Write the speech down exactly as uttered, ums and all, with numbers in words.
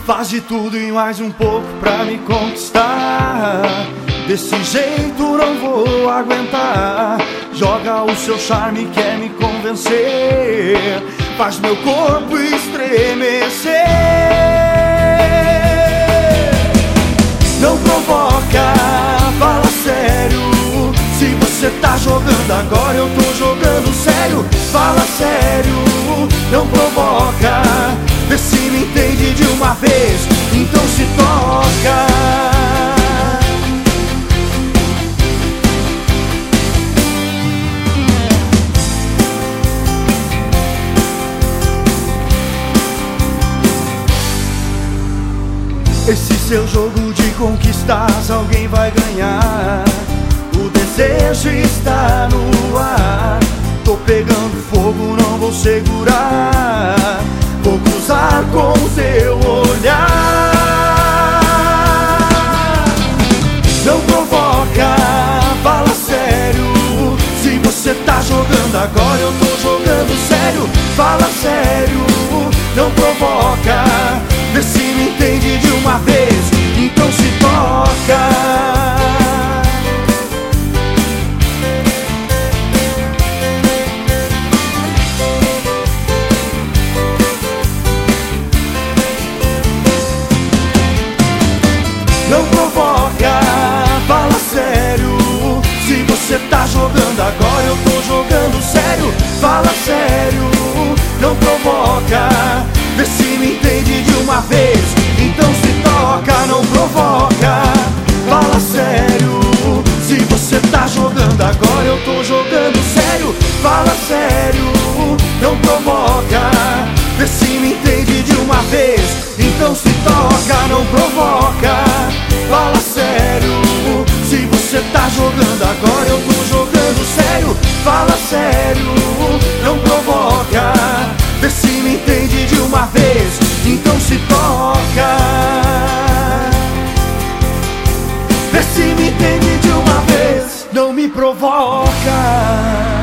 Faz de tudo e mais um pouco pra me conquistar. Desse jeito não vou aguentar. Joga o seu charme, quer me convencer. Faz meu corpo estremecer. Não provoca, fala sério. Se você tá jogando agora, eu tô jogando sério. Fala sério, não provoca. Vê se me entende de uma vez, então se toca. Esse seu jogo de conquistas alguém vai ganhar. O desejo está no ar. Tô pegando fogo, não vou segurar. Vou cruzar com o teu olhar. Não provoca, fala sério. Se você tá jogando agora, eu tô jogando sério. Fala sério, não provoca. Vê se me entende de uma vez, então se toca. Não provoca, fala sério. Se você tá jogando agora, eu tô jogando sério. Fala sério, não provoca. Vê se me entende de uma vez, então se toca. Não provoca, fala sério. Se você tá jogando agora, eu tô jogando sério. Fala sério, não provoca. Vê se me entende de uma vez, então se toca. Não provoca, fala sério. Se você tá jogando agora, eu tô jogando sério. Fala sério, não provoca. Vê se me entende de uma vez, então se toca. Vê se me entende de uma vez, não me provoca.